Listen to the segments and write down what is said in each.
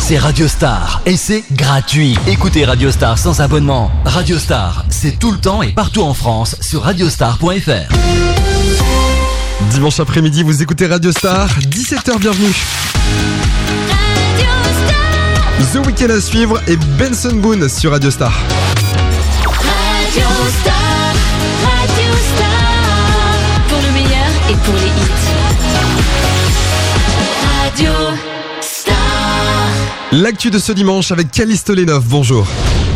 c'est Radio Star et c'est gratuit. Écoutez Radio Star sans abonnement. Radio Star, c'est tout le temps et partout en France sur radiostar.fr. Dimanche après-midi, vous écoutez Radio Star, 17h, bienvenue. The Weeknd à suivre et Benson Boone sur Radio Star. Radio Star, pour le meilleur et pour les hits. Radio Star. L'actu de ce dimanche avec Callisto Lenov, bonjour.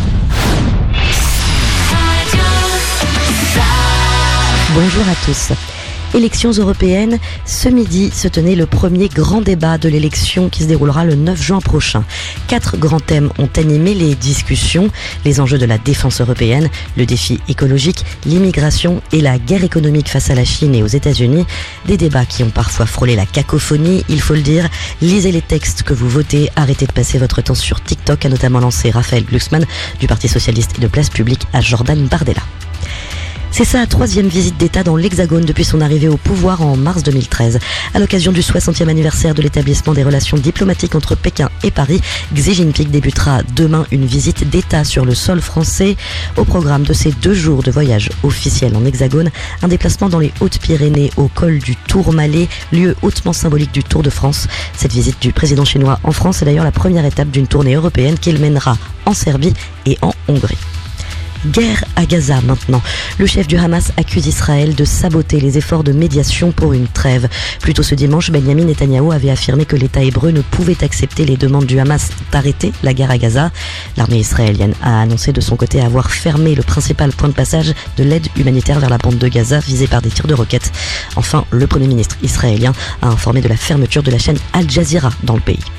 Bonjour à tous. Élections européennes, ce midi se tenait le premier grand débat de l'élection qui se déroulera le 9 juin prochain. 4 grands thèmes ont animé les discussions, les enjeux de la défense européenne, le défi écologique, l'immigration et la guerre économique face à la Chine et aux États-Unis. Des débats qui ont parfois frôlé la cacophonie, il faut le dire. Lisez les textes que vous votez, arrêtez de passer votre temps sur TikTok, a notamment lancé Raphaël Glucksmann du Parti Socialiste et de Place Publique à Jordan Bardella. C'est sa 3e visite d'État dans l'Hexagone depuis son arrivée au pouvoir en mars 2013. À l'occasion du 60e anniversaire de l'établissement des relations diplomatiques entre Pékin et Paris, Xi Jinping débutera demain une visite d'État sur le sol français. Au programme de ces 2 jours de voyage officiel en Hexagone, un déplacement dans les Hautes-Pyrénées au col du Tourmalet, lieu hautement symbolique du Tour de France. Cette visite du président chinois en France est d'ailleurs la première étape d'une tournée européenne qu'il mènera en Serbie et en Hongrie. Guerre à Gaza maintenant. Le chef du Hamas accuse Israël de saboter les efforts de médiation pour une trêve. Plus tôt ce dimanche, Benjamin Netanyahou avait affirmé que l'État hébreu ne pouvait accepter les demandes du Hamas d'arrêter la guerre à Gaza. L'armée israélienne a annoncé de son côté avoir fermé le principal point de passage de l'aide humanitaire vers la bande de Gaza visée par des tirs de roquettes. Enfin, le Premier ministre israélien a informé de la fermeture de la chaîne Al Jazeera dans le pays.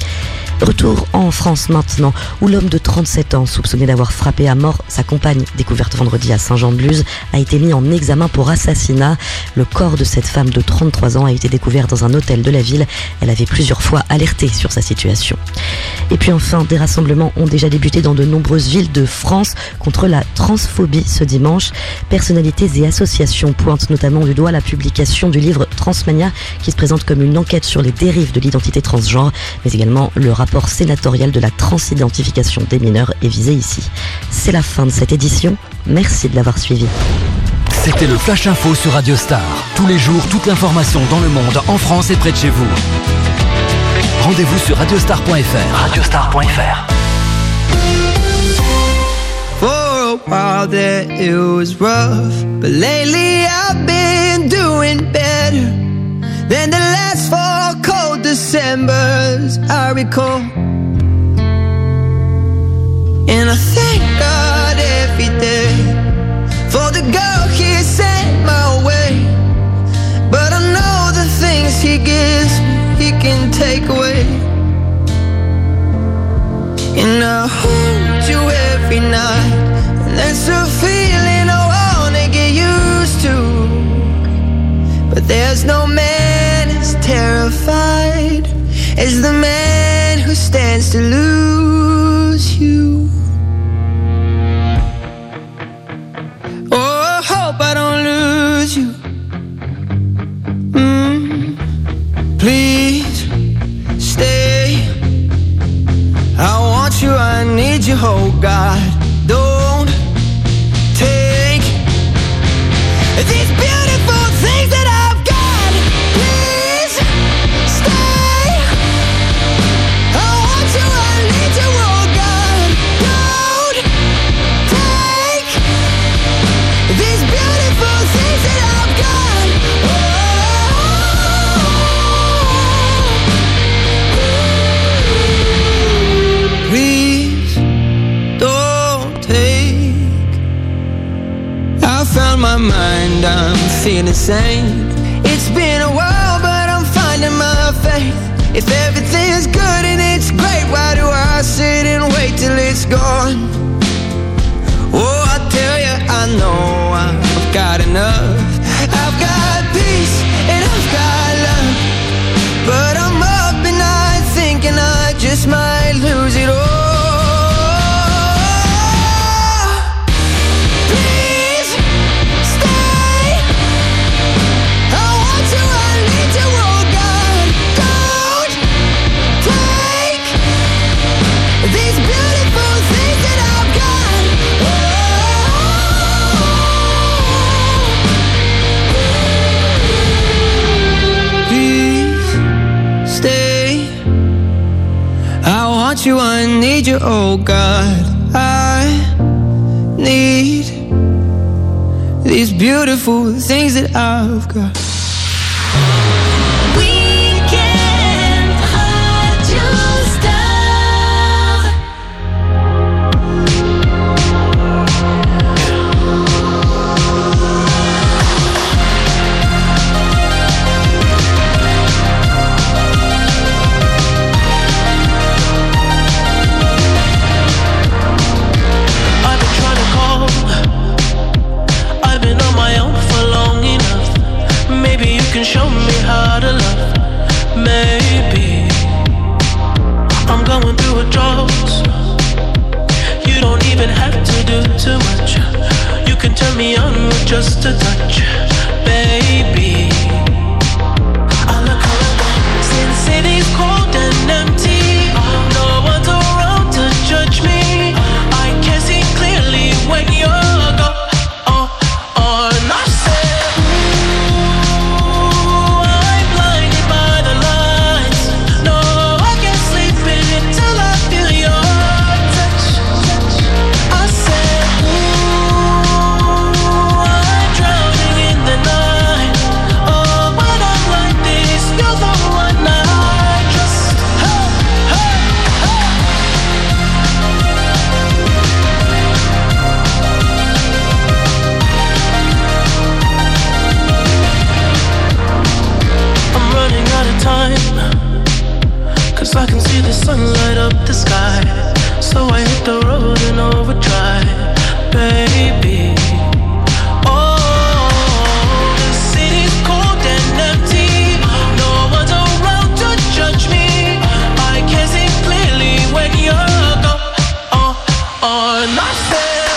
Retour en France maintenant, où l'homme de 37 ans, soupçonné d'avoir frappé à mort sa compagne, découverte vendredi à Saint-Jean-de-Luz, a été mis en examen pour assassinat. Le corps de cette femme de 33 ans a été découvert dans un hôtel de la ville. Elle avait plusieurs fois alerté sur sa situation. Et puis enfin, des rassemblements ont déjà débuté dans de nombreuses villes de France contre la transphobie ce dimanche. Personnalités et associations pointent notamment du doigt la publication du livre Transmania, qui se présente comme une enquête sur les dérives de l'identité transgenre, mais également le rapport sénatorial de la transidentification des mineurs est visé ici. C'est la fin de cette édition. Merci de l'avoir suivi. C'était le Flash Info sur Radio Star. Tous les jours, toute l'information dans le monde, en France et près de chez vous. Rendez-vous sur radiostar.fr. Radiostar.fr. For a while there it was rough, but lately I've been doing better than the last 4 cold Decembers I recall. And I thank God every day for the girl He sent my way. But I know the things He gives me, He can take away. And I hold you every night, and that's a feeling I wanna get used to. But there's no man as terrified as the man who stands to lose you. Oh, I hope I don't lose you. Please stay. I want you, I need you, oh God. Don't take these beautiful things that I've got. Please stay. I want you, I need you, oh God. Don't take these beautiful things that I've got. Please don't take. I found my mind, I'm feeling sane. It's been a while, but I'm finding my faith. If everything's good and it's great, why do I sit and wait till it's gone? Oh, I tell you, I know I've got enough. I've got peace and I've got love, but I'm up at night thinking I just might lose it all. Please stay. I want you, I need you, oh God. Don't take you, I need you, oh God. I need these beautiful things that I've got. Can show me how to love. Maybe I'm going through a drought. You don't even have to do too much. You can turn me on with just a touch, baby. I look around since city's cold and empty. No one's around to judge me. I can see clearly when you're gone. I can see the sun light up the sky, so I hit the road in overdrive, baby. Oh, the city's cold and empty. No one's around to judge me. I can see clearly when you're gone. And I said,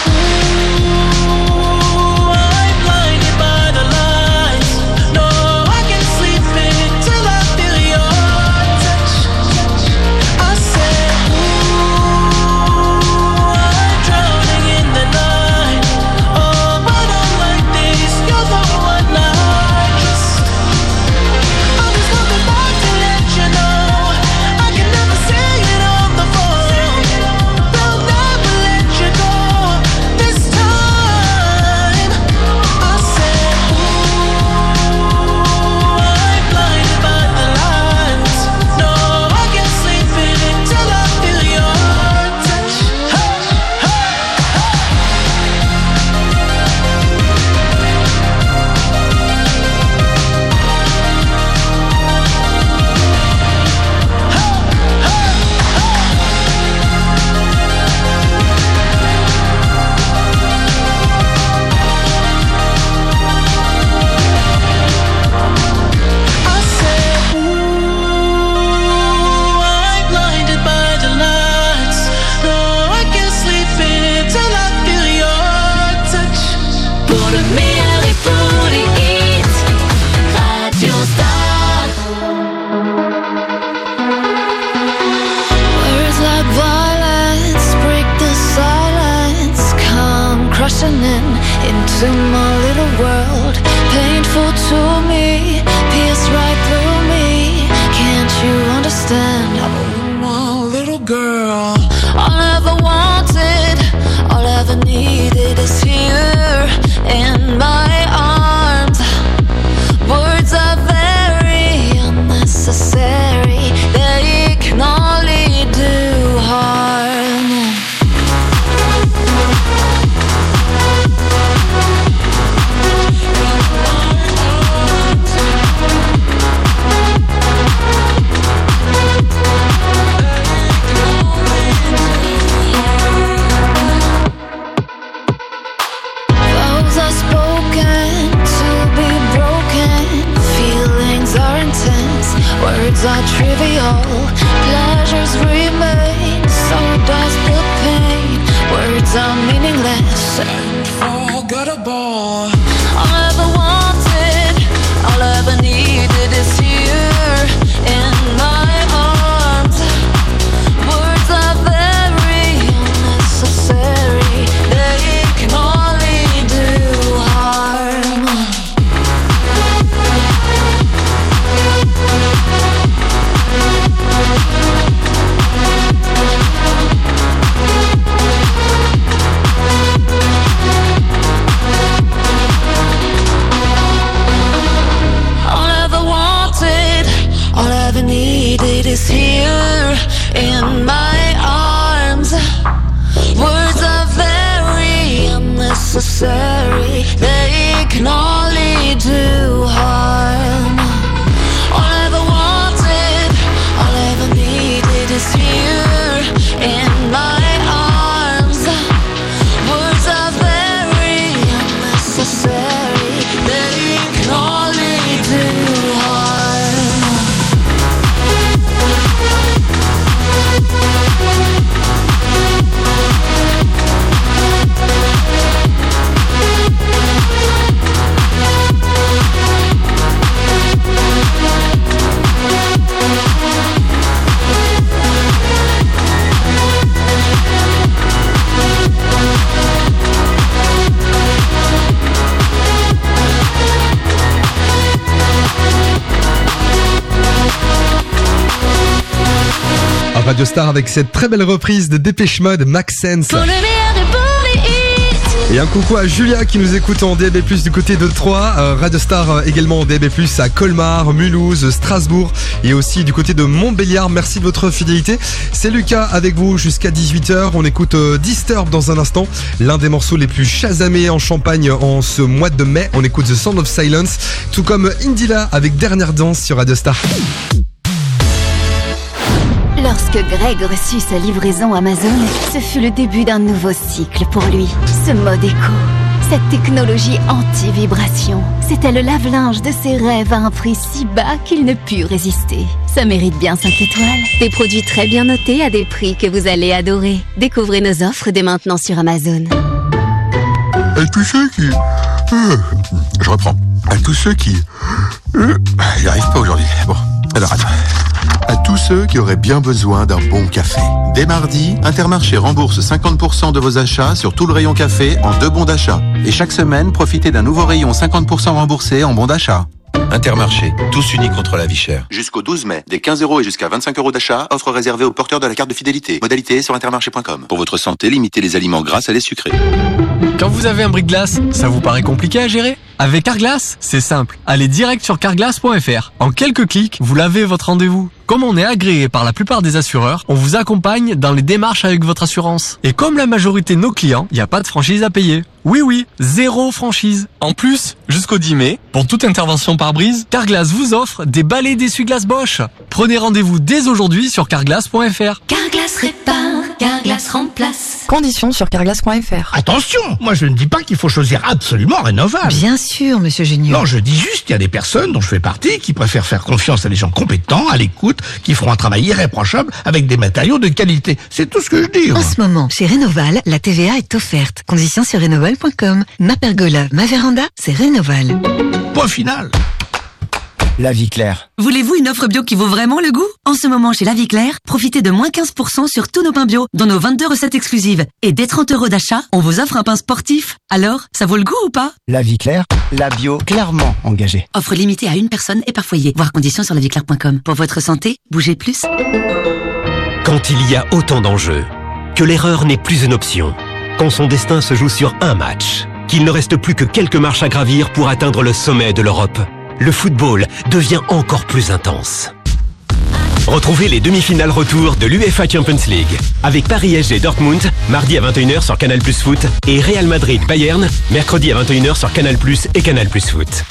ooh, I'm blinded by the lights. No, I can't sleep until I feel your touch. I said, ooh, I'm drowning in the night. Oh, when I'm like this, you're the one I trust. I'm just coming back to let you know I can never say it on the phone. They'll never let you go this time. I said, ooh, I'm blinded by the lights. No, I can't sleep until I feel your touch. Hey, hey, I said, ooh, I'm blinded by the lights. No, I can't sleep until I feel your touch. Pour le meilleur et pour les hits, Radio Star. Words like violence break the silence, come crushing into my little world. Painful to me, pierce right through me. Can't you understand? I'm a little girl. All I ever wanted, all I ever needed is here in my arms. Words are very unnecessary, they can only do harm. Vows are spoken to be broken. Feelings are intense, words are trivial. Pleasures remain, so does the pain. Words are meaningless and forgettable. All I ever wanted, all I ever needed is here in my arms. Words are very unnecessary, they can only do harm. is here in my arms. Words are very unnecessary. They can only do harm. All I ever wanted, all I ever needed is here in my arms. Words are very unnecessary. They can only do harm. Radio Star avec cette très belle reprise de Dépêche Mode, Make Sense. Pour le meilleur et pour les hits. Et un coucou à Julia qui nous écoute en DAB+, du côté de Troyes, Radio Star également en DAB+, à Colmar, Mulhouse, Strasbourg et aussi du côté de Montbéliard. Merci de votre fidélité. C'est Lucas avec vous jusqu'à 18h. On écoute Disturb dans un instant, l'un des morceaux les plus chasamés en Champagne en ce mois de mai. On écoute The Sound of Silence, tout comme Indila avec Dernière Danse sur Radio Star. Lorsque Greg reçut sa livraison Amazon, ce fut le début d'un nouveau cycle pour lui. Ce mode éco, cette technologie anti-vibration, c'était le lave-linge de ses rêves à un prix si bas qu'il ne put résister. Ça mérite bien 5 étoiles. Des produits très bien notés à des prix que vous allez adorer. Découvrez nos offres dès maintenant sur Amazon. À tous ceux qui... je reprends. À tous ceux qui... J'y arrive pas aujourd'hui. Bon, alors attends. À tous ceux qui auraient bien besoin d'un bon café. Dès mardi, Intermarché rembourse 50% de vos achats sur tout le rayon café en 2 bons d'achat. Et chaque semaine, profitez d'un nouveau rayon 50% remboursé en bons d'achat. Intermarché, tous unis contre la vie chère. Jusqu'au 12 mai, des 15 € et jusqu'à 25 € d'achat, offre réservée aux porteurs de la carte de fidélité. Modalité sur intermarché.com. Pour votre santé, limitez les aliments gras à lait sucré. Quand vous avez un bris-de-glace, ça vous paraît compliqué à gérer ? Avec Carglass, c'est simple. Allez direct sur carglass.fr. En quelques clics, vous l'avez votre rendez-vous. Comme on est agréé par la plupart des assureurs, on vous accompagne dans les démarches avec votre assurance. Et comme la majorité de nos clients, il n'y a pas de franchise à payer. Oui, 0 franchise. En plus, jusqu'au 10 mai, pour toute intervention par brise, Carglass vous offre des balais d'essuie-glace Bosch. Prenez rendez-vous dès aujourd'hui sur carglass.fr. Carglass répare, Carglass remplace. Conditions sur carglass.fr. Attention, moi je ne dis pas qu'il faut choisir absolument Rénoval. Bien sûr, monsieur Génieux. Non, je dis juste qu'il y a des personnes dont je fais partie qui préfèrent faire confiance à des gens compétents, à l'écoute, qui feront un travail irréprochable avec des matériaux de qualité. C'est tout ce que je dis. En ce moment, chez Rénoval, la TVA est offerte. Conditions sur rénoval.com. Ma pergola, ma véranda, c'est Rénoval. Point final. La Vie Claire. Voulez-vous une offre bio qui vaut vraiment le goût ? En ce moment, chez La Vie Claire, profitez de moins 15% sur tous nos pains bio, dont nos 22 recettes exclusives. Et dès 30 € d'achat, on vous offre un pain sportif. Alors, ça vaut le coup ou pas ? La Vie Claire, la bio clairement engagée. Offre limitée à une personne et par foyer. Voir conditions sur laviclaire.com. Pour votre santé, bougez plus. Quand il y a autant d'enjeux, que l'erreur n'est plus une option, quand son destin se joue sur un match, qu'il ne reste plus que quelques marches à gravir pour atteindre le sommet de l'Europe, le football devient encore plus intense. Retrouvez les demi-finales retour de l'UEFA Champions League avec Paris SG Dortmund, mardi à 21h sur Canal+ Foot et Real Madrid Bayern, mercredi à 21h sur Canal+ et Canal+ Foot.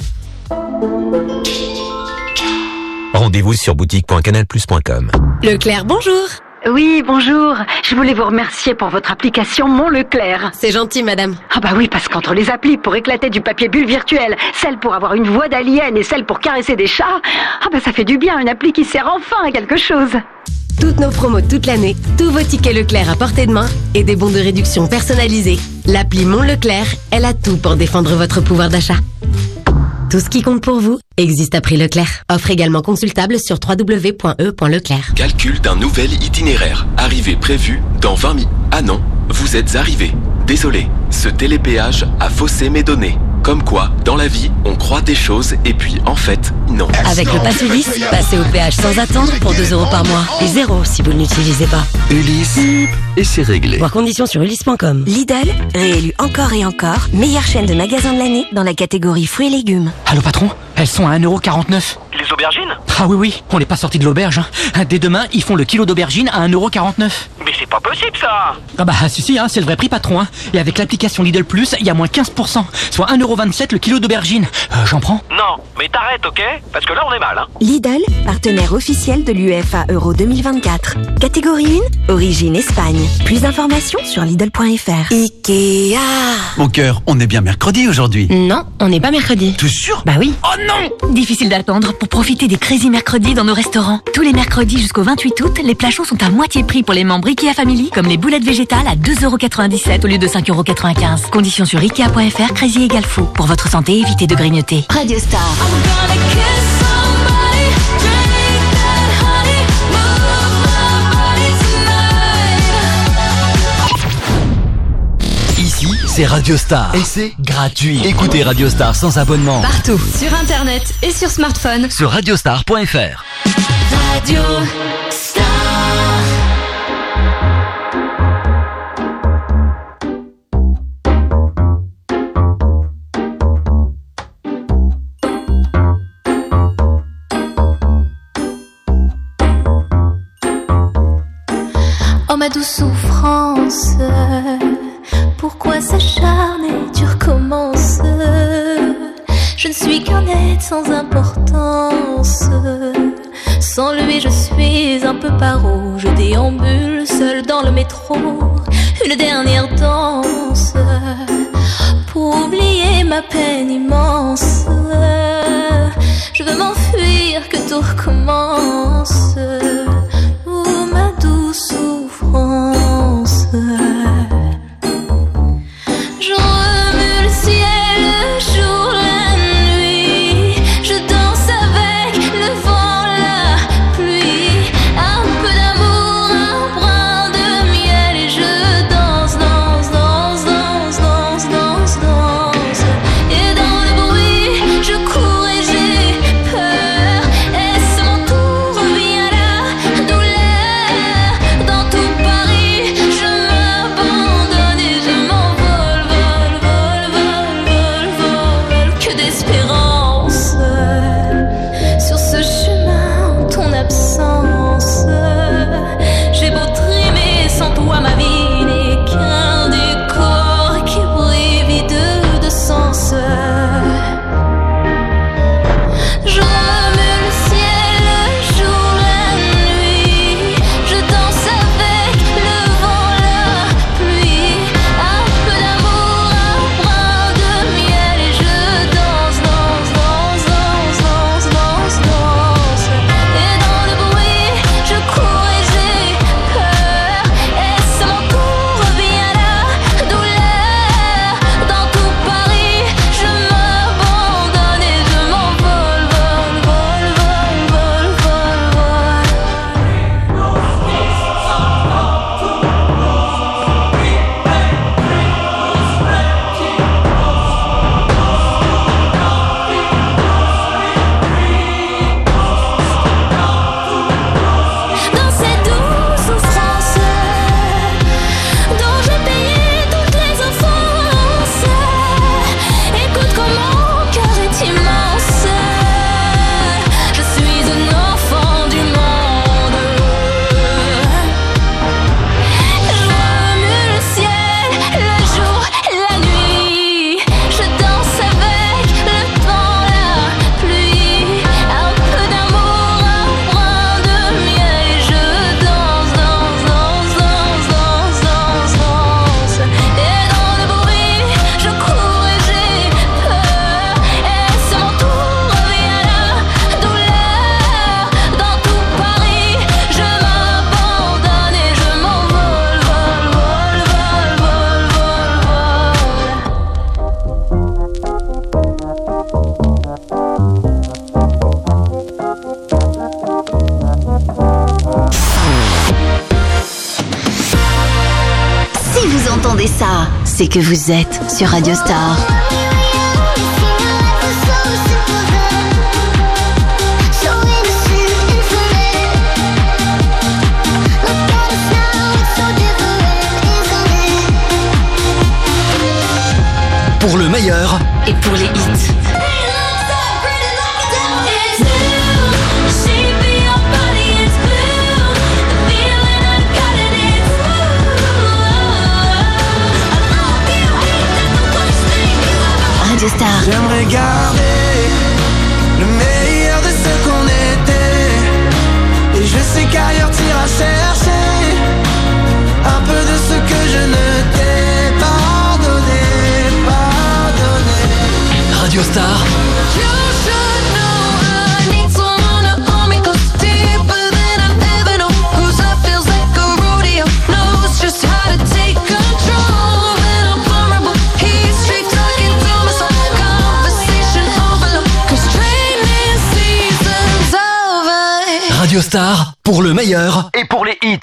Rendez-vous sur boutique.canalplus.com. Leclerc, bonjour. Oui, bonjour. Je voulais vous remercier pour votre application Mon Leclerc. C'est gentil, madame. Ah bah oui, parce qu'entre les applis pour éclater du papier bulle virtuel, celle pour avoir une voix d'alien et celle pour caresser des chats, ah bah ça fait du bien, une appli qui sert enfin à quelque chose. Toutes nos promos toute l'année, tous vos tickets Leclerc à portée de main et des bons de réduction personnalisés. L'appli Mon Leclerc, elle a tout pour défendre votre pouvoir d'achat. Tout ce qui compte pour vous existe à prix Leclerc. Offre également consultable sur www.e.leclerc. Calcul d'un nouvel itinéraire. Arrivée prévue dans 20 minutes. Ah non, vous êtes arrivé. Désolé, ce télépéage a faussé mes données. Comme quoi, dans la vie, on croit des choses et puis en fait, non. Avec le pass Ulysse, passez au péage sans attendre pour 2 € par mois. Et 0 si vous ne l'utilisez pas. Ulysse, et c'est réglé. Voir conditions sur ulysse.com. Lidl, réélu encore et encore, meilleure chaîne de magasins de l'année dans la catégorie fruits et légumes. Allô patron, elles sont à 1,49 €. Les aubergines? Ah oui, on n'est pas sorti de l'auberge. Dès demain, ils font le kilo d'aubergines à 1,49 €. Mais c'est pas possible ça! Ah bah si, c'est le vrai prix patron. Et avec l'application Lidl Plus, il y a moins 15%, soit 1,27 € le kilo d'aubergines. J'en prends? Non, mais t'arrêtes, ok? Parce que là on est mal, hein. Lidl, partenaire officiel de l'UEFA Euro 2024. Catégorie 1, origine Espagne. Plus d'informations sur Lidl.fr. Ikea. Mon cœur, on est bien mercredi aujourd'hui. Non, on n'est pas mercredi. T'es sûr? Bah oui. Oh non! Difficile d'attendre pour profiter des Crazy Mercredis dans nos restaurants. Tous les mercredis jusqu'au 28 août, les plats chauds sont à moitié prix pour les membres Ikea Family, comme les boulettes végétales à 2,97 € au lieu de 5,95 €. Conditions sur Ikea.fr, Crazy égale fou. Pour votre santé, évitez de grignoter. Radio Star. Ici, c'est Radio Star. Et c'est gratuit. Écoutez Radio Star sans abonnement. Partout, sur internet et sur smartphone. Sur radiostar.fr. Radio Star. Oh ma douce souffrance, pourquoi s'acharner, tu recommences. Je ne suis qu'un être sans importance. Sans lui je suis un peu paro. Je déambule seul dans le métro. Une dernière danse pour oublier ma peine immense. Je veux m'enfuir, que tout recommence. Oh ma douce souffrance. Je remue le ciel, le jour, la nuit. Je danse avec le vent, la pluie. Un peu d'amour, un brin de miel. Et je danse, danse, danse, danse, danse, danse, danse. Et dans le bruit, je cours et j'ai peur. Est-ce mon tour, vient la douleur. Dans tout Paris, je m'abandonne et je m'envole, vol, vol, vol, vol, vol. Que d'espérance sur ce chemin en ton absence. J'ai beau trimer, sans toi ma vie n'est qu'un décor qui brille vide de sens. Je remue le ciel, le jour, la nuit. Je danse avec le vent, la pluie. Un peu d'amour, un brin de miel. Et je danse, danse, danse, danse, danse, danse, danse. Et dans le bruit, je cours et j'ai peur. Est-ce mon tour, vient la douleur. Dans tout Paris, je m'abandonne et je m'envole, vol, vol, vol, vol, vol, vol. Dans cette douce souffrance dont j'ai payé toutes les offenses. Écoute comment mon cœur est immense. Je suis un enfant du monde. Je remue le ciel, le jour, la nuit. Je danse avec le vent, la pluie. Un peu d'amour, un brin de miel. Et je danse, danse, danse, danse, danse, danse, danse. Et dans le bruit, je cours et j'ai peur. Est-ce mon tour, vient la douleur. Dans tout Paris, je m'abandonne et je m'envole, vol, vol, vol, vol, vol, vol. Si vous entendez ça, c'est que vous êtes sur Radio Star. et pour les hits. Radio Star. J'aimerais garder le meilleur de ce qu'on était. Et je sais qu'ailleurs t'iras chercher un peu de ce que je ne t'ai pas donné. Radio Star. Radio Star, pour le meilleur et pour les hits.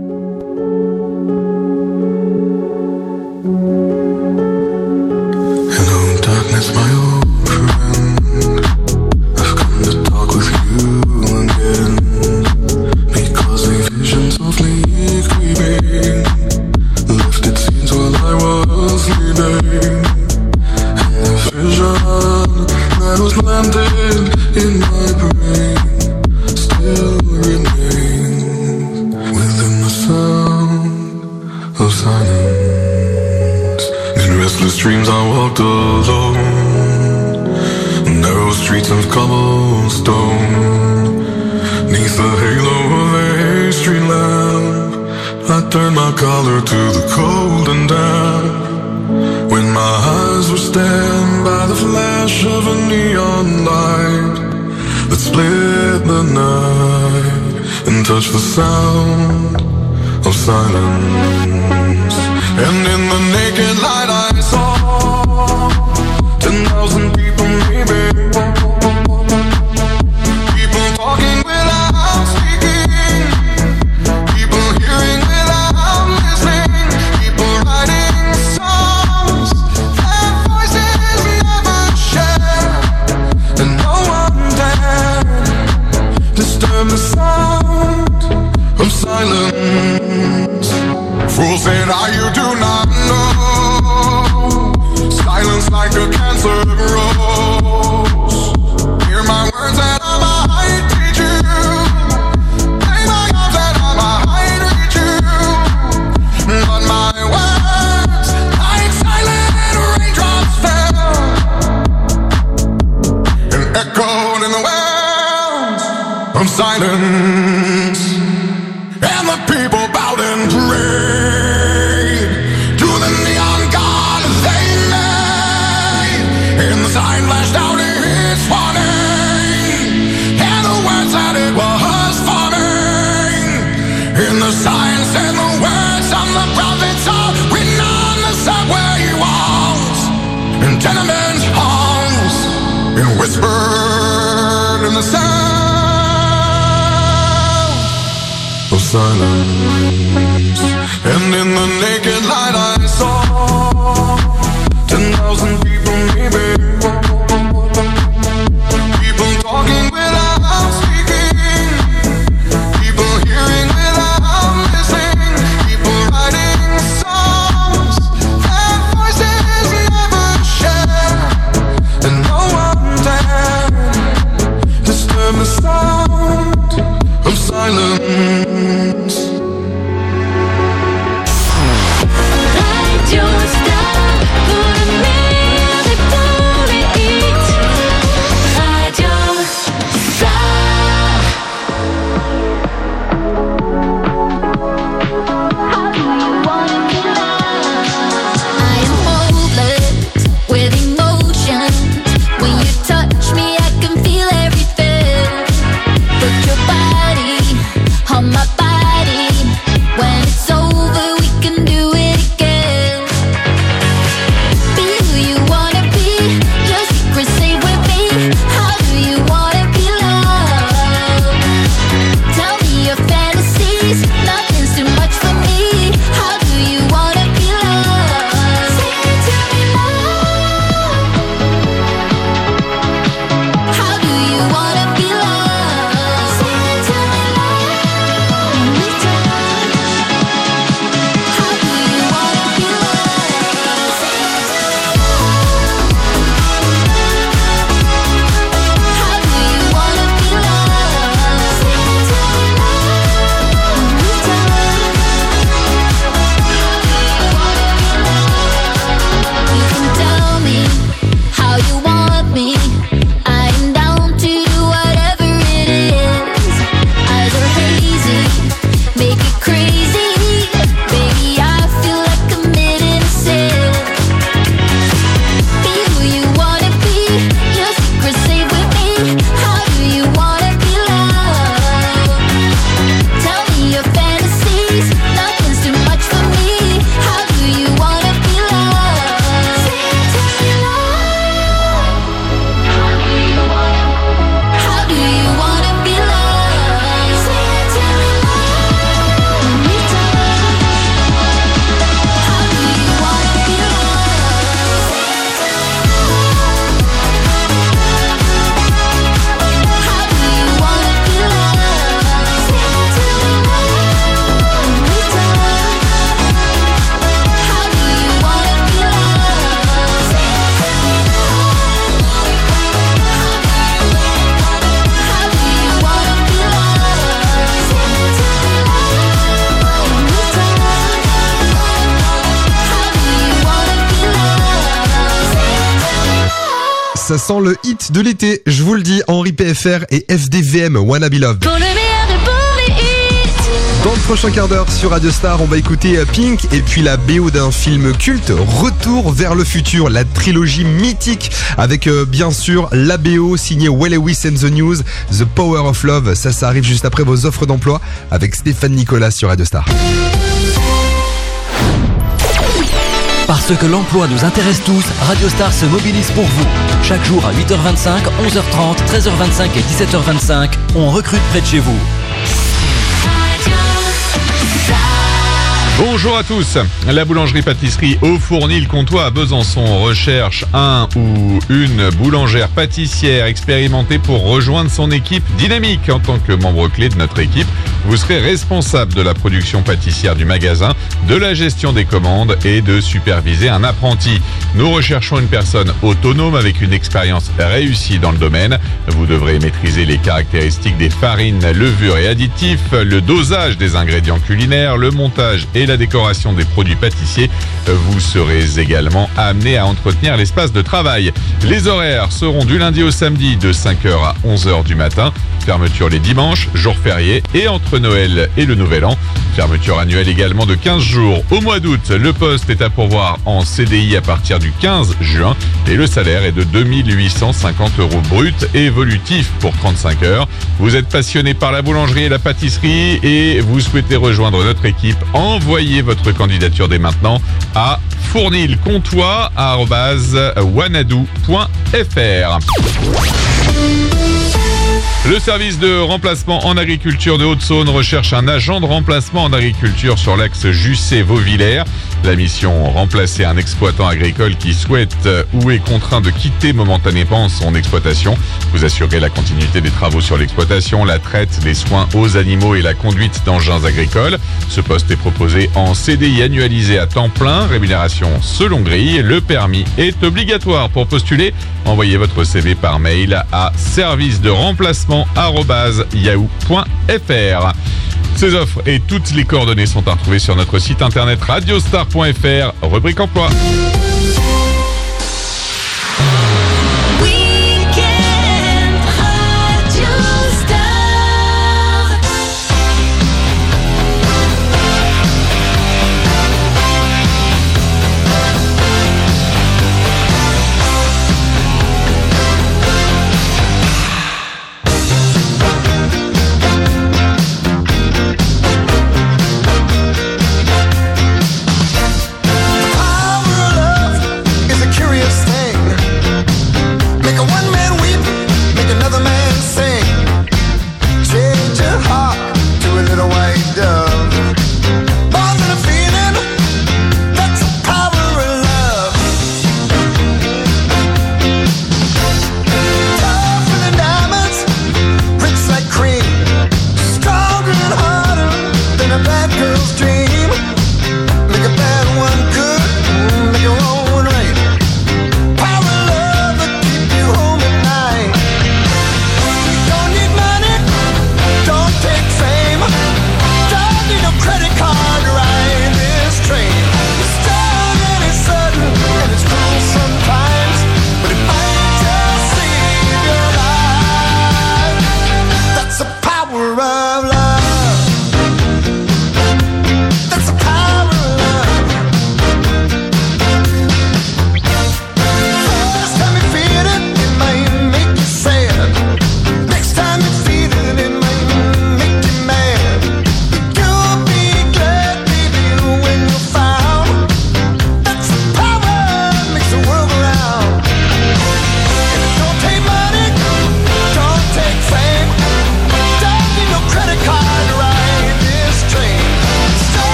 Hello darkness, my old friend. I've come to talk with you again, because the visions of me creeping left its scenes while I was sleeping, and the vision that was landed in my brain still remains within the sound of silence. In restless dreams I walked alone, narrow streets of cobblestone, neath the halo of a street lamp, I turned my collar to the cold and damp, when my eyes were stabbed by the flash of a neon light that split the night and touched the sound of silence. And in the naked light I saw 10,000 people maybe, people talking without speaking, people hearing without listening, people writing songs their voices never share, and no one dared disturb the sound of silence. Fools say now you do not know, silence like a cancer grows. Hear my words and I might teach you, play my arms and I might reach you, but my words like silent raindrops fell and echoed in the wells of silence. And the people bowed and prayed to the neon god they made, and the sign flashed out its warning, and the words that it was forming, and the sign said the words of the prophets are written on the subway walls and tenement halls, and whispered in the sound of silence. And in the naked light I saw 10,000 people maybe, people talking without speaking, people hearing without listening, people writing songs their voices never share, and no one dared disturb the sound of silence. ça sent le hit de l'été, je vous le dis, Henri PFR et FDVM, Wanna Be Loved. Pour le meilleur et pour les hits. Dans le prochain quart d'heure sur Radio Star, on va écouter Pink et puis la BO d'un film culte, Retour vers le futur, la trilogie mythique avec bien sûr la BO signée Will Lewis and the News, The Power of Love. Ça arrive juste après vos offres d'emploi avec Stéphane Nicolas sur Radio Star. Parce que l'emploi nous intéresse tous, Radio Star se mobilise pour vous. Chaque jour à 8h25, 11h30, 13h25 et 17h25, on recrute près de chez vous. Bonjour à tous. La boulangerie-pâtisserie Au Fournil-Comtois à Besançon recherche un ou une boulangère pâtissière expérimentée pour rejoindre son équipe dynamique. En tant que membre clé de notre équipe, vous serez responsable de la production pâtissière du magasin, de la gestion des commandes et de superviser un apprenti. Nous recherchons une personne autonome avec une expérience réussie dans le domaine. Vous devrez maîtriser les caractéristiques des farines, levures et additifs, le dosage des ingrédients culinaires, le montage et la décoration des produits pâtissiers. Vous serez également amené à entretenir l'espace de travail. Les horaires seront du lundi au samedi de 5h à 11h du matin. Fermeture les dimanches, jours fériés et entre Noël et le Nouvel An. Fermeture annuelle également de 15 jours au mois d'août. Le poste est à pourvoir en CDI à partir du 15 juin et le salaire est de 2850 € brut et évolutif pour 35 heures. Vous êtes passionné par la boulangerie et la pâtisserie et vous souhaitez rejoindre notre équipe, envoyez votre candidature dès maintenant à fournilcomtois@wanadoo.fr. Le service de remplacement en agriculture de Haute-Saône recherche un agent de remplacement en agriculture sur l'axe Jussey-Vauvillers. La mission, remplacer un exploitant agricole qui souhaite ou est contraint de quitter momentanément son exploitation. Vous assurez la continuité des travaux sur l'exploitation, la traite, les soins aux animaux et la conduite d'engins agricoles. Ce poste est proposé en CDI annualisé à temps plein, rémunération selon grille. Le permis est obligatoire. Pour postuler, envoyez votre CV par mail à service-de-remplacement@yahoo.fr. Ces offres et toutes les coordonnées sont à retrouver sur notre site internet radiostar.fr, rubrique emploi. Power of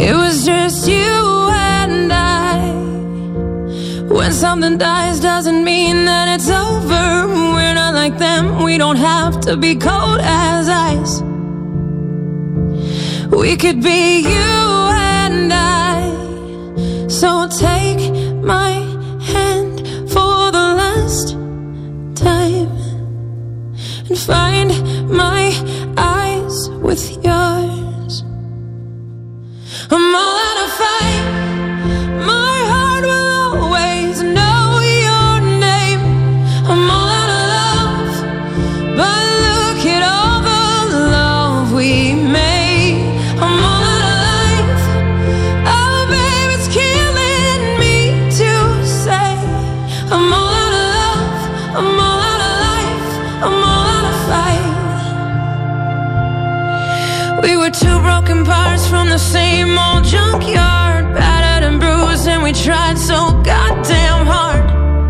It was just you and I. When something dies doesn't mean that it's over. We're not like them, we don't have to be cold as ice. We could be you and I. So take my hand for the last time and find my eyes with yours. I'm all out of fight. My heart will always know your name. I'm all out of love, but look at all the love we made. I'm all out of life. Oh, babe, it's killing me to say. I'm all out of love. I'm all out of life. I'm all out of fight. We were two broken parts from the same old junkyard, battered and bruised, and we tried so goddamn hard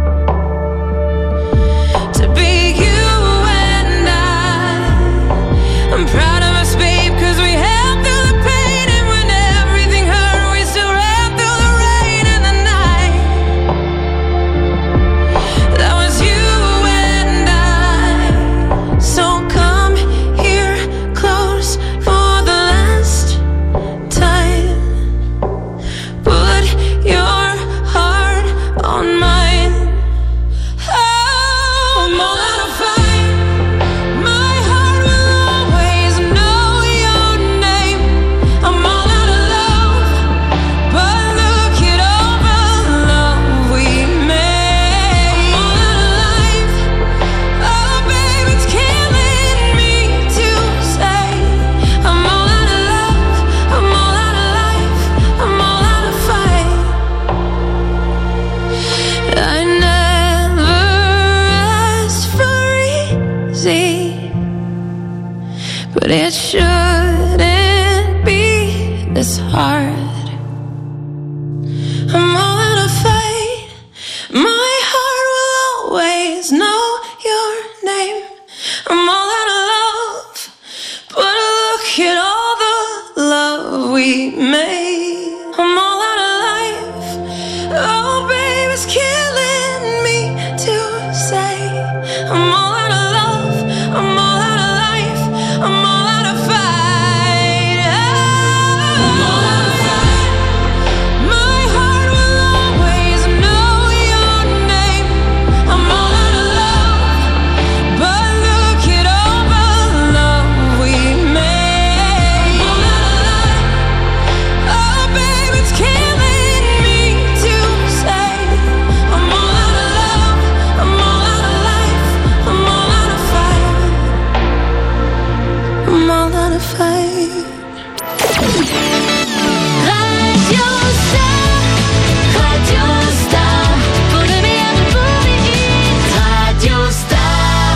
to be you and I. I'm proud of us, babe, cause we held through the pain, and when everything hurt, we still ran through the rain and the night. That was you and I. So come here close for the last time. Put your heart on mine. Oh, I'm all out of fight. My heart will always know your name. I'm all out of love, but look at all the love we made. I'm all out of life. Oh, babe, it's killing me to say. I'm all out of love. I'm all out of life. I'm all out of fight. I never asked for easy, but it shouldn't be this hard. I'm all out of fight. My heart will always know your name. I'm all out of love, but look at all the love we made. I'm all out of life. Oh, babe, it's killing me to say. I'm all out of love. I'm all out of life. I'm all out of fight. I'm all out of fight. My heart will always know your name. I'm all out of love, but look at all the love we made. I'm all out of life. Oh, babe, it's killing me to say. I'm all out of love. I'm all out of life. I'm all out of fight. I'm all out of fight. Radio Star, pour le meilleur de pour les hits. Radio Star.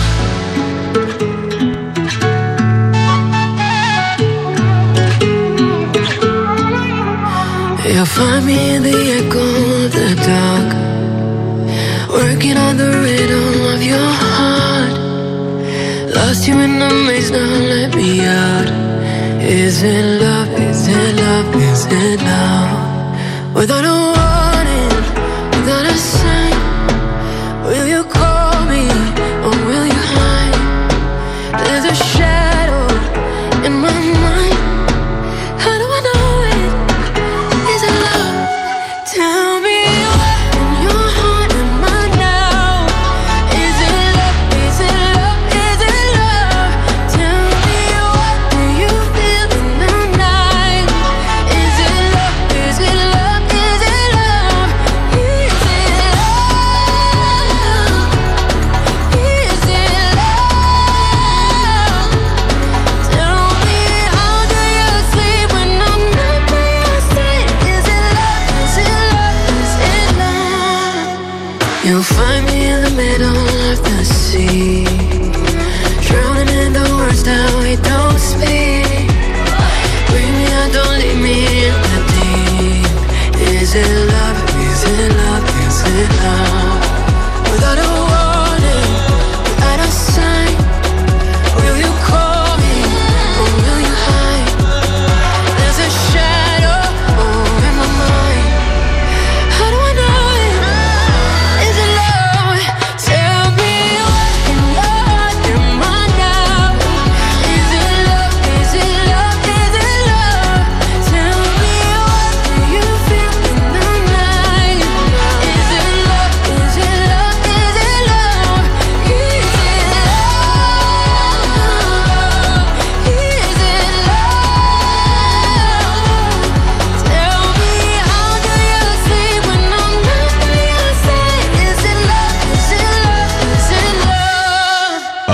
You'll find me in the echo of the dark, working on the rhythm of your heart. Lost you in the maze, now let me out. Is it love? Is it love? Is it love? Without a warning, without a sign, will you call me or will you hide? There's a shadow in my mind. How do I know it? Is it love? Tell me what in your heart am I now? Is it love? Is it love? Is it love? Tell me what do you feel in the night? Is it love? Is it love? Is it love? Is it love?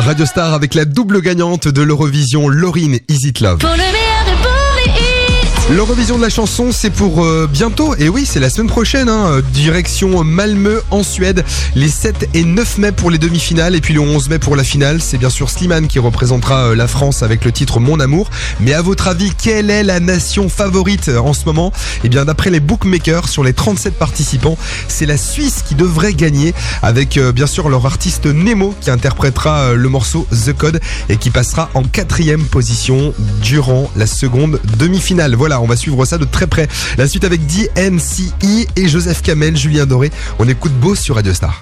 Radio Star avec la double gagnante de l'Eurovision, Lauryn Is It Love. Pour le meilleur et pour les hits. L'Eurovision de la chanson, c'est pour bientôt. Et oui, c'est la semaine prochaine. Direction Malmö en Suède. Les 7 et 9 mai pour les demi-finales. Et puis le 11 mai pour la finale. C'est bien sûr Slimane qui représentera la France avec le titre Mon Amour. Mais à votre avis, quelle est la nation favorite en ce moment ? Eh bien, d'après les bookmakers, sur les 37 participants, c'est la Suisse qui devrait gagner. Avec bien sûr leur artiste Nemo qui interprétera le morceau The Code et qui passera en 4e position durant la seconde demi-finale. Voilà, on va suivre ça de très près. La suite avec DNCE et Joseph Kamel, Julien Doré. On écoute Beau sur Radio Star.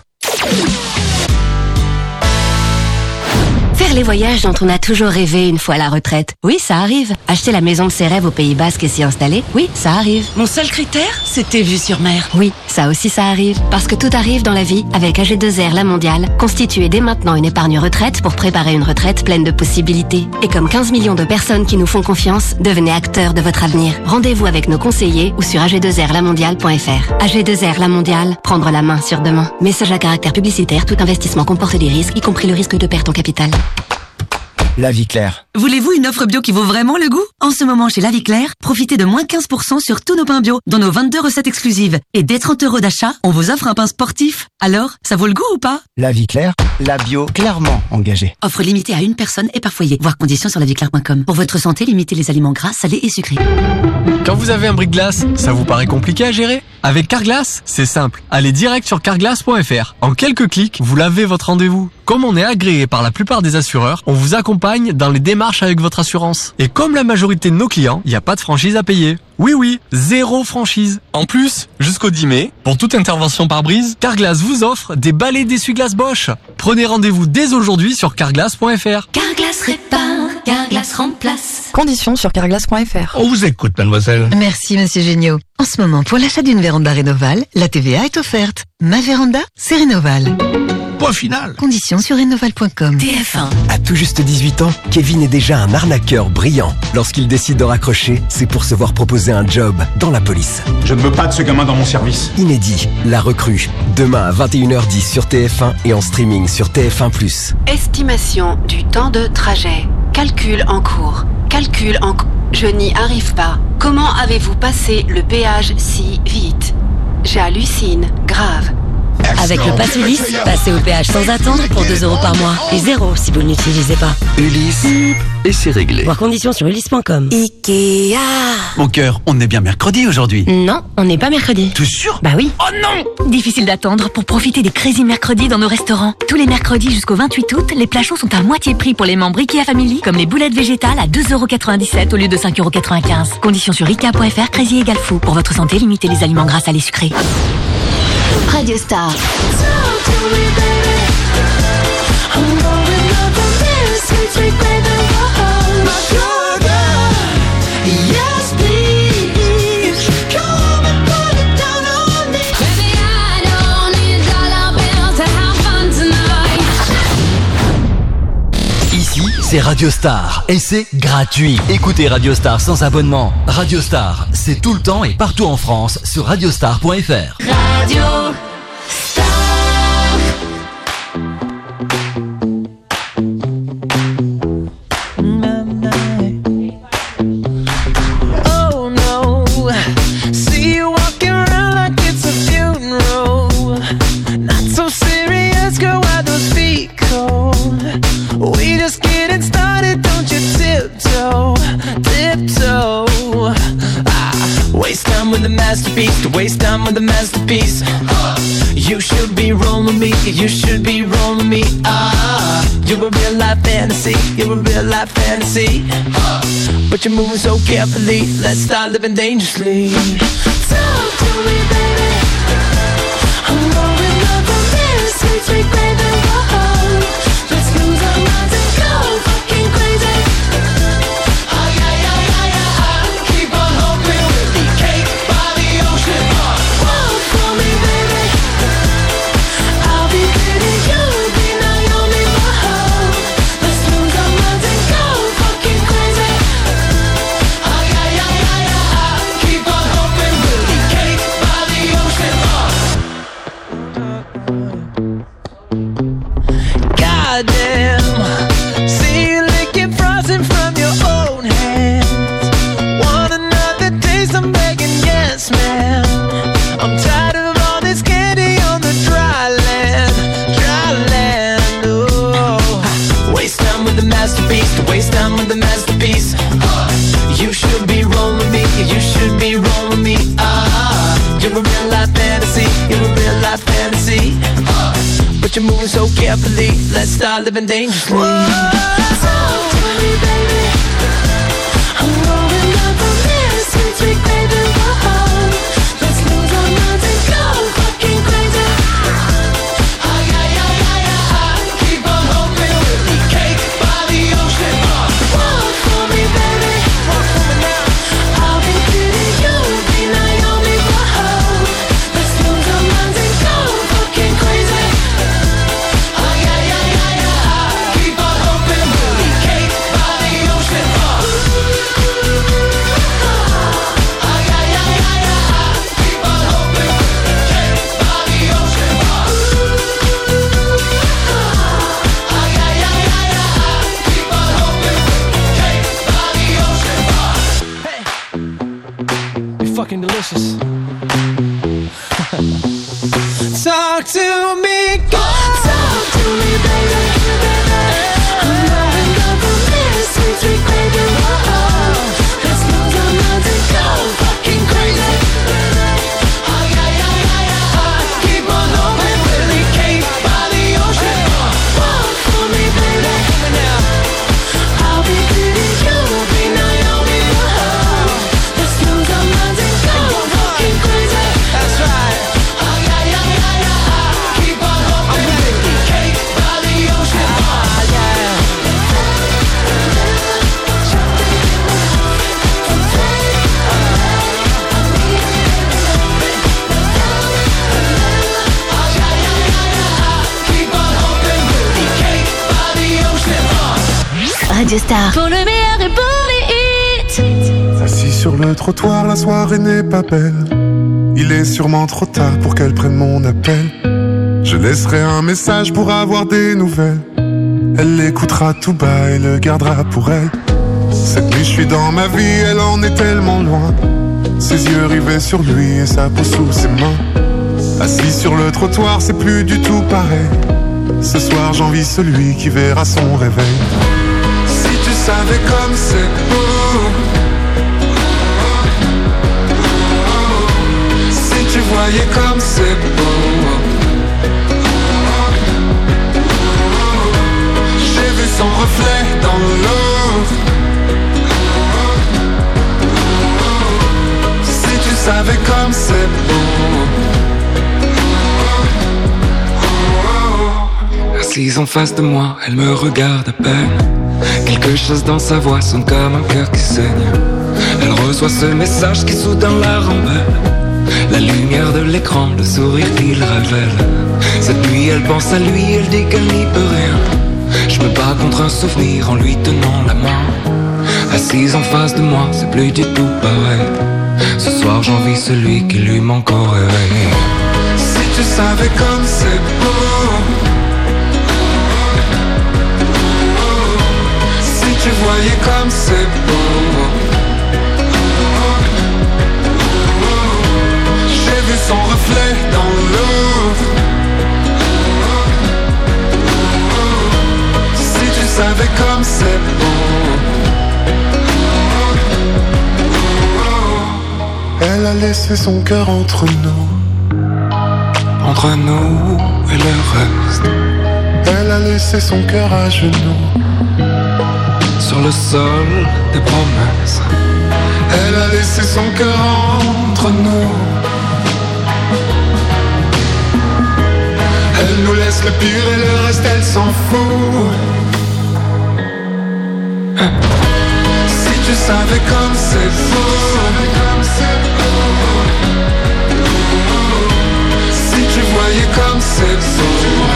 Faire les voyages dont on a toujours rêvé une fois à la retraite. Oui, ça arrive. Acheter la maison de ses rêves au Pays Basque et s'y installer. Oui, ça arrive. Mon seul critère, c'était vue sur mer. Oui, ça aussi ça arrive. Parce que tout arrive dans la vie avec AG2R La Mondiale. Constituez dès maintenant une épargne retraite pour préparer une retraite pleine de possibilités. Et comme 15 millions de personnes qui nous font confiance, devenez acteurs de votre avenir. Rendez-vous avec nos conseillers ou sur ag2rlamondiale.fr. AG2R La Mondiale, prendre la main sur demain. Message à caractère publicitaire, tout investissement comporte des risques, y compris le risque de perte en capital. La vie claire. Voulez-vous une offre bio qui vaut vraiment le goût ? En ce moment, chez La Vie Claire, profitez de moins 15% sur tous nos pains bio, dans nos 22 recettes exclusives. Et dès 30 € d'achat, on vous offre un pain sportif. Alors, ça vaut le goût ou pas ? La vie claire, la bio clairement engagée. Offre limitée à une personne et par foyer. Voir conditions sur laviclaire.com. Pour votre santé, limitez les aliments gras, salés et sucrés. Quand vous avez un bris-de-glace, ça vous paraît compliqué à gérer ? Avec Carglass, c'est simple. Allez direct sur carglass.fr. En quelques clics, vous lavez votre rendez-vous. Comme on est agréé par la plupart des assureurs, on vous accompagne dans les démarches avec votre assurance. Et comme la majorité de nos clients, il n'y a pas de franchise à payer. Oui, 0 franchise. En plus, jusqu'au 10 mai, pour toute intervention par brise, Carglass vous offre des balais d'essuie-glace Bosch. Prenez rendez-vous dès aujourd'hui sur carglass.fr. Carglass répare, Carglass remplace. Conditions sur carglass.fr. On vous écoute, mademoiselle. Merci, monsieur Géniaud. En ce moment, pour l'achat d'une véranda Rénoval, la TVA est offerte. Ma véranda, c'est Rénoval. Point final. Conditions sur rénoval.com. TF1. À tout juste 18 ans, Kevin est déjà un arnaqueur brillant. Lorsqu'il décide de raccrocher, c'est pour se voir proposer un job dans la police. Je ne veux pas de ce gamin dans mon service. Inédit, La Recrue. Demain à 21h10 sur TF1 et en streaming sur TF1+. Estimation du temps de trajet. Calcul en cours. Je n'y arrive pas. Comment avez-vous passé le péage si vite ? J'hallucine, grave. Avec le pass Ulysse, passez au péage sans attendre pour 2 € par mois. Et 0 si vous ne l'utilisez pas. Ulysse, et c'est réglé. Voir conditions sur ulysse.com. Ikea. Mon cœur, on est bien mercredi aujourd'hui. Non, on n'est pas mercredi. T'es sûr ? Bah oui. Oh non ! Difficile d'attendre pour profiter des Crazy Mercredis dans nos restaurants. Tous les mercredis jusqu'au 28 août, les plats chauds sont à moitié prix pour les membres Ikea Family, comme les boulettes végétales à 2,97 € au lieu de 5,95 €. Conditions sur Ikea.fr, Crazy égale fou. Pour votre santé, limitez les aliments gras, salés, sucrés. Radio Star. Ici, c'est Radio Star et c'est gratuit. Écoutez Radio Star sans abonnement. Radio Star, c'est tout le temps et partout en France sur radiostar.fr. Radio Star. Oh no, see you walking around like it's a funeral. Not so serious, girl, why those feet cold? We just getting started, don't you tiptoe. Waste time with the masterpiece, to waste time with the masterpiece. You should be rolling me, you should be rolling me. You're a real life fantasy, you're a real life fantasy. But you're moving so carefully, let's start living dangerously. Talk to me, baby. I'm going up on this sweet, sweet baby. Whoa. Let's lose our minds and go fucking crazy. Oh yeah, yeah, yeah, yeah. Keep on hoping we'll be cake by the ocean. Walk for me, baby. I'll be pretty, you'll be Naomi. Whoa. Let's lose our minds and go fucking crazy. Oh yeah, yeah, yeah, yeah. Keep on hoping we'll be cake by the ocean. carefully. Let's start living dangerously. Talk to me, baby. I'm rolling up on this since we baby. Whoa, let's lose our minds and go fucking crazy. Ay, ay, ay, ay, ay, keep on hoping we'll be cake by the ocean. Walk for me, baby. Walk for me now. I'll be Diddy, you'll be Naomi. Whoa, let's lose our minds and go fucking crazy. Ay, ay, ay, ay, ay, keep on hoping we'll be cake by the ocean. Ay, ay, ay, ay, ay, keep on hoping we'll be cake by the ocean. Ay, ay, ay, ay, ay, keep on hoping we'll be cake by the ocean. Hey, you're fucking delicious. Talk to me, God. Talk to me, baby. I'm rolling up on this sweet, sweet baby. Whoa, let's lose our minds and go fucking crazy. Ay, ay, ay, ay, ay, keep on hoping we'll be cake by the ocean. Walk for me, baby. I'll be Diddy, you'll be Naomi. Whoa, let's lose our minds and go fucking crazy. That's right. Ay, ay, ay, ay, ay, keep on hoping we'll be cake by the ocean. Radio Star. Pour le meilleur et pour les hits. Assis sur le trottoir, la soirée n'est pas belle. Il est sûrement trop tard pour qu'elle prenne mon appel. Je laisserai un message pour avoir des nouvelles. Elle l'écoutera tout bas et le gardera pour elle. Cette nuit je suis dans ma vie, elle en est tellement loin. Ses yeux rivés sur lui et sa peau sous ses mains. Assis sur le trottoir, c'est plus du tout pareil. Ce soir j'envie celui qui verra son réveil. Si tu savais comme c'est beau, si tu voyais comme c'est beau. J'ai vu son reflet dans l'eau. Si tu savais comme c'est beau. Assise en face de moi, elle me regarde à peine. Quelque chose dans sa voix sonne comme un cœur qui saigne. Elle reçoit ce message qui soudain la rend belle. La lumière de l'écran, le sourire qu'il révèle. Cette nuit elle pense à lui, elle dit qu'elle n'y peut rien. Je me bats contre un souvenir en lui tenant la main. Assise en face de moi, c'est plus du tout pareil. Ce soir j'envie celui qui lui manque au réveil. Si tu savais comme c'est beau. Si tu voyais comme c'est beau. J'ai vu son reflet dans l'eau. Si tu savais comme c'est beau. Elle a laissé son cœur entre nous. Entre nous et le reste. Elle a laissé son cœur à genoux. Sur le sol des promesses. Elle a laissé son cœur entre nous. Elle nous laisse le pire et le reste elle s'en fout. Si tu savais comme c'est beau. Si tu voyais comme c'est beau.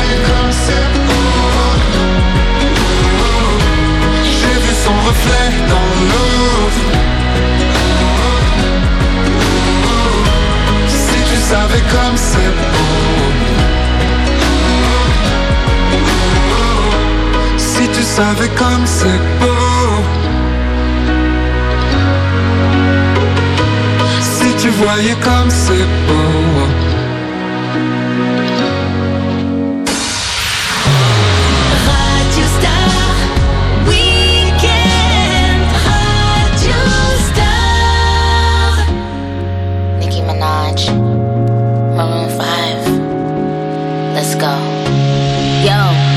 J'ai vu son reflet dans l'eau. Si tu savais comme c'est beau. Si tu savais comme c'est beau. Si tu voyais comme c'est beau. Radio Star Weekend. Radio Star. Nicki Minaj, Maroon 5. Let's go. Yo.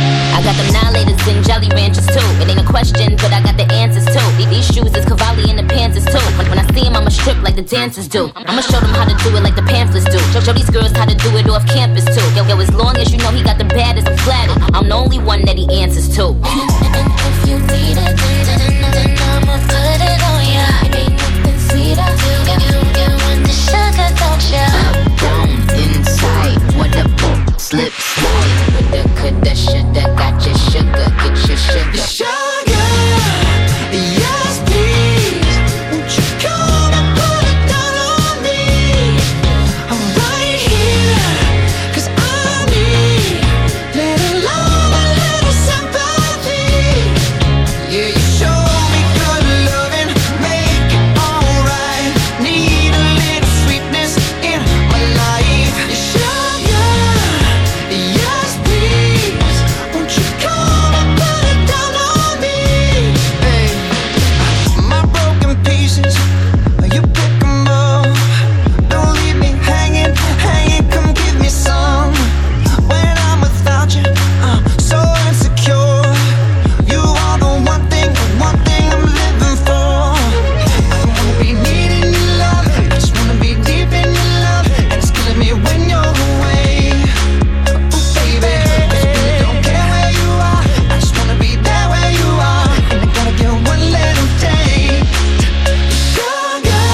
them Jolly Ranchers too. It ain't a question, but I got the answers too. These shoes is Cavalli and the Panthers too. When I see them, I'ma strip like the dancers do. I'ma show them how to do it like the pamphlets do. Show these girls how to do it off campus too. Yo, as long as you know he got the baddest, I'm flattered. I'm the only one that he answers to. If you need it, then I'ma put it on ya. Ain't nothing sweeter. You want the sugar, don't ya? Down inside, what a book, slip slide. Woulda, coulda, shoulda, got your sugar, get your sugar. Sugar, yes please. Won't you come and put it down on me? I'm right here, 'cause I need little love, a little sympathy. Yeah, you show me good loving, make it alright. Need a little sweetness in my life. Sugar, yes please. Won't you come and put it down on me? Hey, my broken pieces, you pick 'em up. Don't leave me hanging, come give me some. When I'm without you, so insecure. You are the one thing I'm living for. I don't wanna be needing your love, I just wanna be deep in your love. And it's killing me when you're away. Ooh, baby, 'cause I really don't care where you are. I just wanna be there where you are. And I gotta get one little taste. Sugar,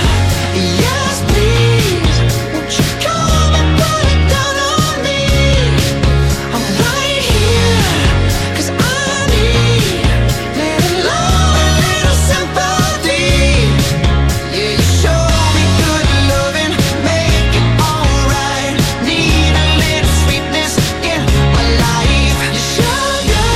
yes please. Won't you come and put it down on me? I'm right here, 'cause I need little love, a little sympathy. Yeah, you show me good loving, make it alright. Need a little sweetness in my life. Sugar,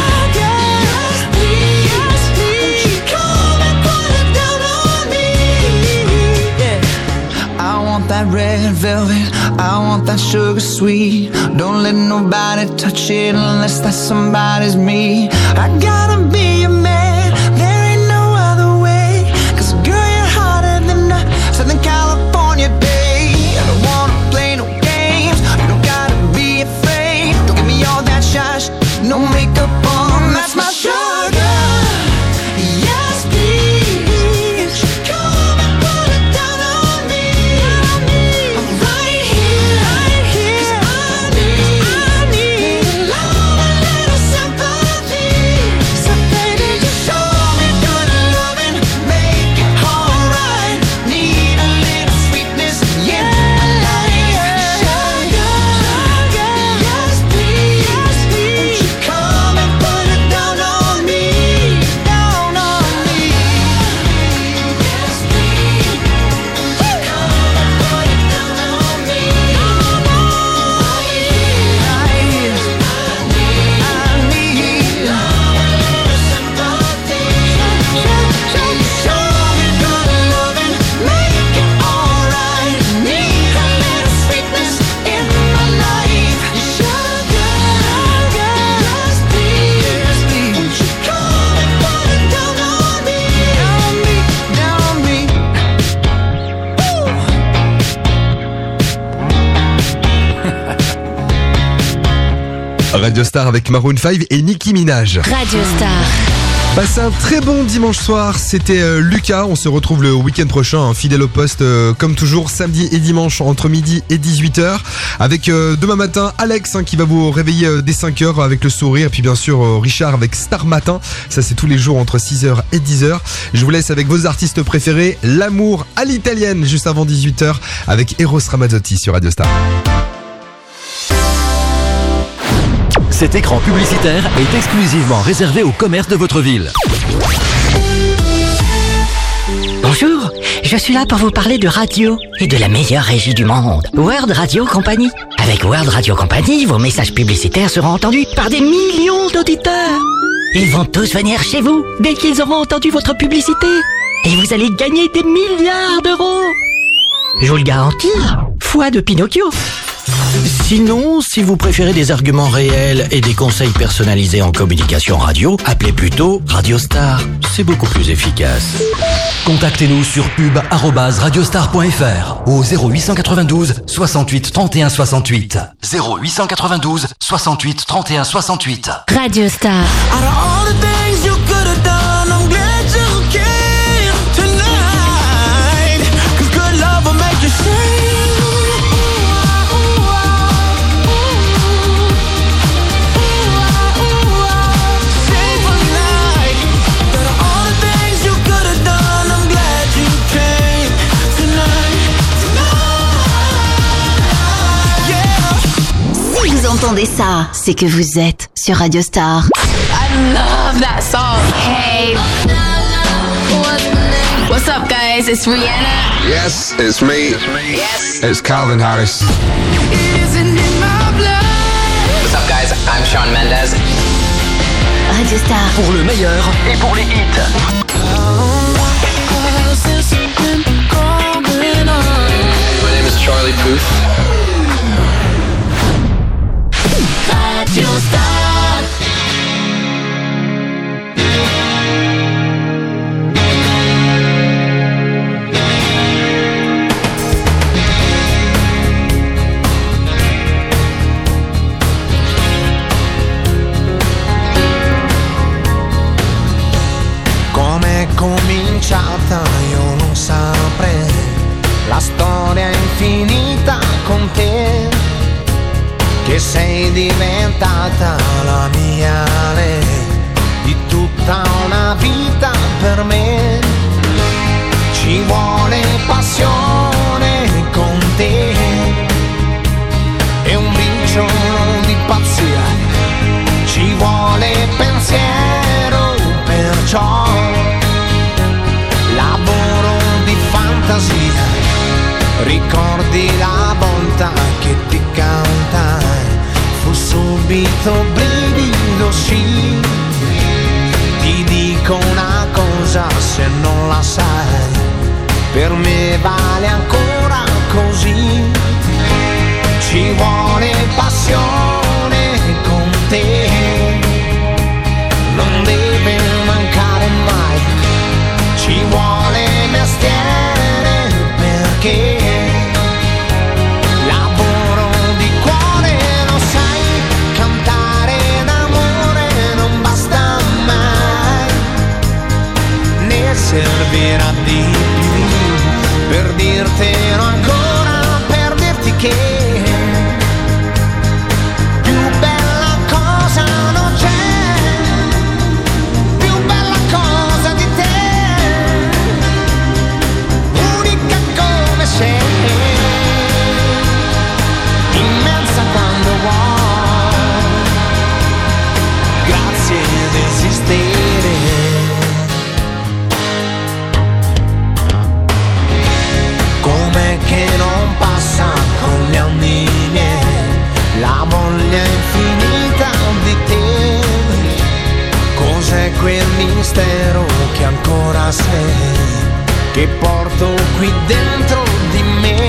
yes please. Won't you come and put it down on me? Yeah. I want that red velvet, I want that sugar sweet. Don't let nobody touch it unless that somebody's me. I gotta be your man, there ain't no other way. 'Cause girl, you're hotter than a Southern California day. I don't wanna play no games, you don't gotta be afraid. Don't give me all that shush, no makeup on, that's my sugar. Yes please. Come and put it down on me. I'm right here, 'cause I need love, a little sympathy. So baby, just show me good loving, make it alright. Need a little sweetness in my life. Sugar, yes please. Won't you come and put it down on me? Down on me. Yes please. Come and put it down on me. I need love, a little sympathy. Show me good loving, make it alright. Need a little sweetness in my life. Sugar, yes please. Won't you come and put it down on me? Down on me. Radio Star avec Maroon 5 et Nicki Minaj. Radio Star. Passez un très bon dimanche soir, c'était Lucas, on se retrouve le week-end prochain, fidèle au poste comme toujours, samedi et dimanche entre midi et 18h, avec demain matin Alex qui va vous réveiller dès 5h avec le sourire, et puis bien sûr Richard avec Star Matin, ça c'est tous les jours entre 6h et 10h. Je vous laisse avec vos artistes préférés, L'amour à l'italienne juste avant 18h avec Eros Ramazzotti sur Radio Star. Cet écran publicitaire est exclusivement réservé au commerce de votre ville. Bonjour, je suis là pour vous parler de radio et de la meilleure régie du monde, World Radio Company. Avec World Radio Company, vos messages publicitaires seront entendus par des millions d'auditeurs. Ils vont tous venir chez vous dès qu'ils auront entendu votre publicité. Et vous allez gagner des milliards d'euros. Je vous le garantis, foi de Pinocchio. Sinon, si vous préférez des arguments réels et des conseils personnalisés en communication radio, appelez plutôt Radio Star. C'est beaucoup plus efficace. Contactez-nous sur pub@radiostar.fr au 0892 68 31 68. 0892 68 31 68. Radio Star. Out of all the things you could have done, I'm glad you came tonight. 'Cause good love will make you sing. Sing for life. Out of all the things you could have done, I'm glad you came tonight. Yeah. Si vous entendez ça, c'est que vous êtes sur Radio Star. I love that song. Hey. What's up, guys? It's Rihanna. Yes, it's me. Yes. It's Calvin Harris. Isn't it my blood? What's up, guys? I'm Shawn Mendes. Radio Star. Pour le meilleur et pour les hits. My name is Charlie Puth. Radio Star. Com'è cominciata io non saprei, la storia è infinita con te, che sei diventata la mia lei, di tutta una vita per me. Ci vuole passione con te e un briciolo di pazzia, ci vuole pensiero, perciò lavoro di fantasia, ricordi la volta che ti cantai, fu subito brivido sì. Ti dico una cosa se non la sai, per me vale ancora così. Ci vuole passione con te, non deve mancare mai. Ci vuole mestiere perché lavoro di cuore, lo sai, cantare d'amore non basta mai, ne servirà di più per dirtelo ancora, per dirti che più bella cosa non c'è, più bella cosa di te, unica come sei, immensa quando vuoi, grazie di esistere. Com'è che non passa con gli anni miei la voglia infinita di te? Cos'è quel mistero che ancora sei, che porto qui dentro di me?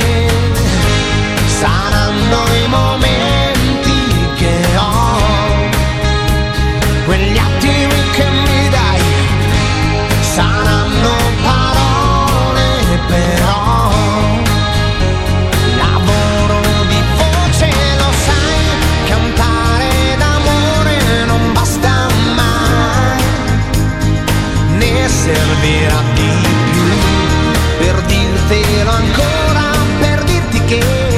Saranno i momenti che ho, quegli attimi che mi dai, saranno parole però, lavoro di voce, lo sai, cantare d'amore non basta mai, ne servirà di più per dirtelo ancora, per dirti che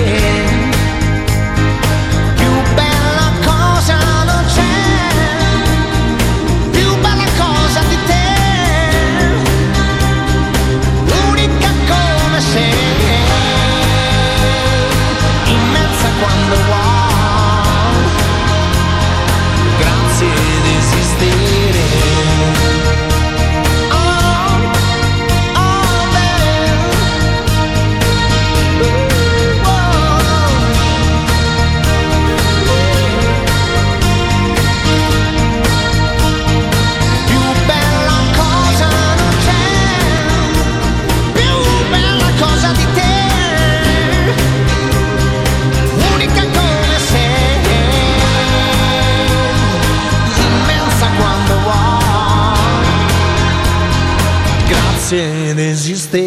più bella cosa non c'è, più bella cosa di te, unica come sei, immensa quando vuoi, grazie di esistere. Oh, oh, baby. non esiste